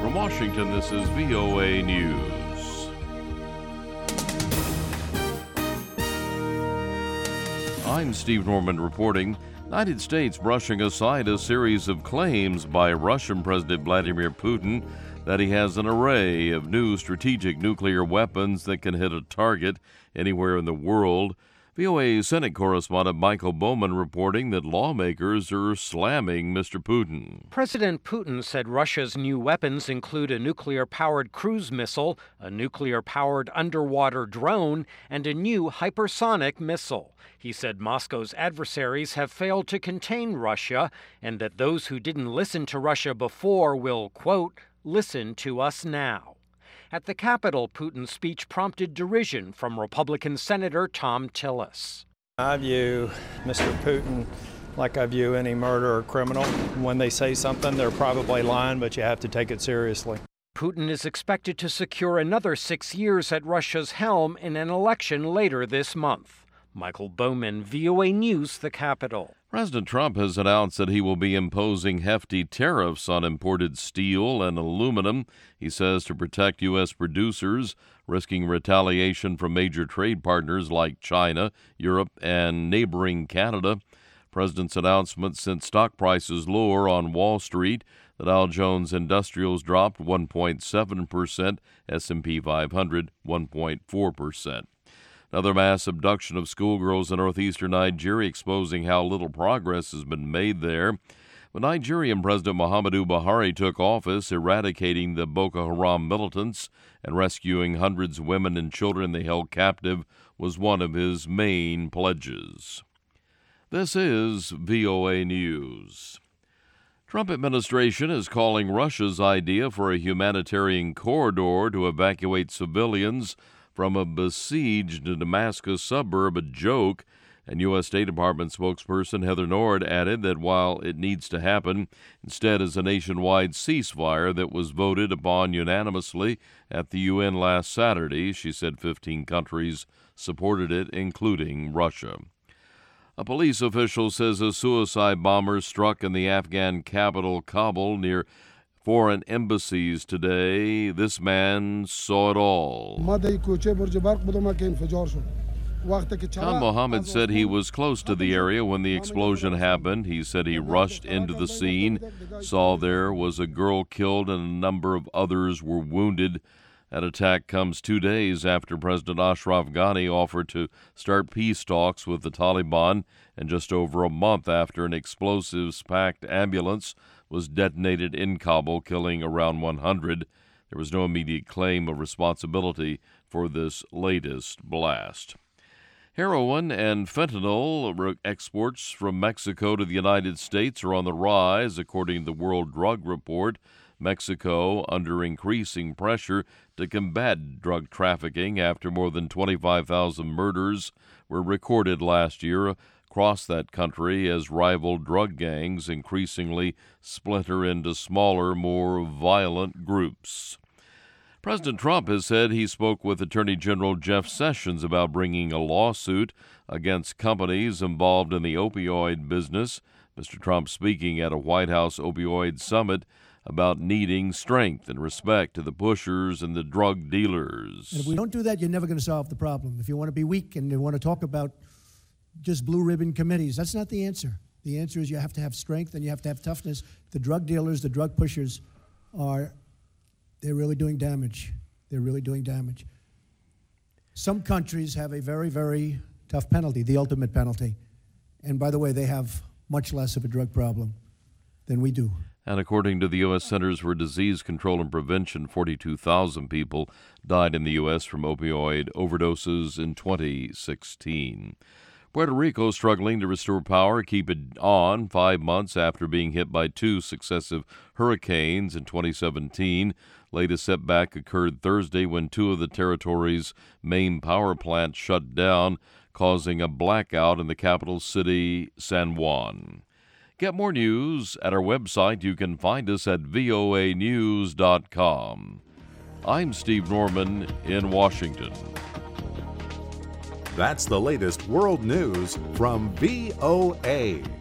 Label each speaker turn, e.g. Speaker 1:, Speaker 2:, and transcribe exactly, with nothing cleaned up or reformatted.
Speaker 1: From Washington, this is V O A News. I'm Steve Norman reporting. United States brushing aside a series of claims by Russian President Vladimir Putin that he has an array of new strategic nuclear weapons that can hit a target anywhere in the world. V O A Senate correspondent Michael Bowman reporting that lawmakers are slamming Mister Putin.
Speaker 2: President Putin said Russia's new weapons include a nuclear-powered cruise missile, a nuclear-powered underwater drone, and a new hypersonic missile. He said Moscow's adversaries have failed to contain Russia and that those who didn't listen to Russia before will, quote, listen to us now. At the Capitol, Putin's speech prompted derision from Republican Senator Thom Tillis.
Speaker 3: I view Mister Putin like I view any murderer or criminal. When they say something, they're probably lying, but you have to take it seriously.
Speaker 2: Putin is expected to secure another six years at Russia's helm in an election later this month. Michael Bowman, V O A News, the Capitol.
Speaker 1: President Trump has announced that he will be imposing hefty tariffs on imported steel and aluminum, he says, to protect U S producers, risking retaliation from major trade partners like China, Europe, and neighboring Canada. President's announcement sent stock prices lower on Wall Street. The Dow Jones Industrials dropped one point seven percent, S and P five hundred one point four percent. Another mass abduction of schoolgirls in northeastern Nigeria, exposing how little progress has been made there. When Nigerian President Muhammadu Buhari took office, eradicating the Boko Haram militants and rescuing hundreds of women and children they held captive was one of his main pledges. This is V O A News. Trump administration is calling Russia's idea for a humanitarian corridor to evacuate civilians from a besieged Damascus suburb a joke, and U S. State Department spokesperson Heather Nauert added that while it needs to happen, instead is a nationwide ceasefire that was voted upon unanimously at the U N last Saturday. She said fifteen countries supported it, including Russia. A police official says a suicide bomber struck in the Afghan capital Kabul near foreign embassies today. This man saw it all. Khan Mohammed said he was close to the area when the explosion happened. He said he rushed into the scene, saw there was a girl killed and a number of others were wounded. That attack comes two days after President Ashraf Ghani offered to start peace talks with the Taliban, and just over a month after an explosives-packed ambulance was detonated in Kabul, killing around one hundred. There was no immediate claim of responsibility for this latest blast. Heroin and fentanyl exports from Mexico to the United States are on the rise, according to the World Drug Report. Mexico under increasing pressure to combat drug trafficking after more than twenty-five thousand murders were recorded last year across that country as rival drug gangs increasingly splinter into smaller, more violent groups. President Trump has said he spoke with Attorney General Jeff Sessions about bringing a lawsuit against companies involved in the opioid business. Mister Trump speaking at a White House opioid summit about needing strength and respect to the pushers and the drug dealers.
Speaker 4: And if we don't do that, you're never going to solve the problem. If you want to be weak and you want to talk about just blue ribbon committees, that's not the answer. The answer is you have to have strength and you have to have toughness. The drug dealers, the drug pushers are, they're really doing damage. They're really doing damage. Some countries have a very, very tough penalty, the ultimate penalty. And by the way, they have much less of a drug problem than we do.
Speaker 1: And according to the U S. Centers for Disease Control and Prevention, forty-two thousand people died in the U S from opioid overdoses in twenty sixteen. Puerto Rico struggling to restore power, keep it on five months after being hit by two successive hurricanes in twenty seventeen. Latest setback occurred Thursday when two of the territory's main power plants shut down, causing a blackout in the capital city, San Juan. Get more news at our website. You can find us at V O A news dot com. I'm Steve Norman in Washington.
Speaker 5: That's the latest world news from V O A.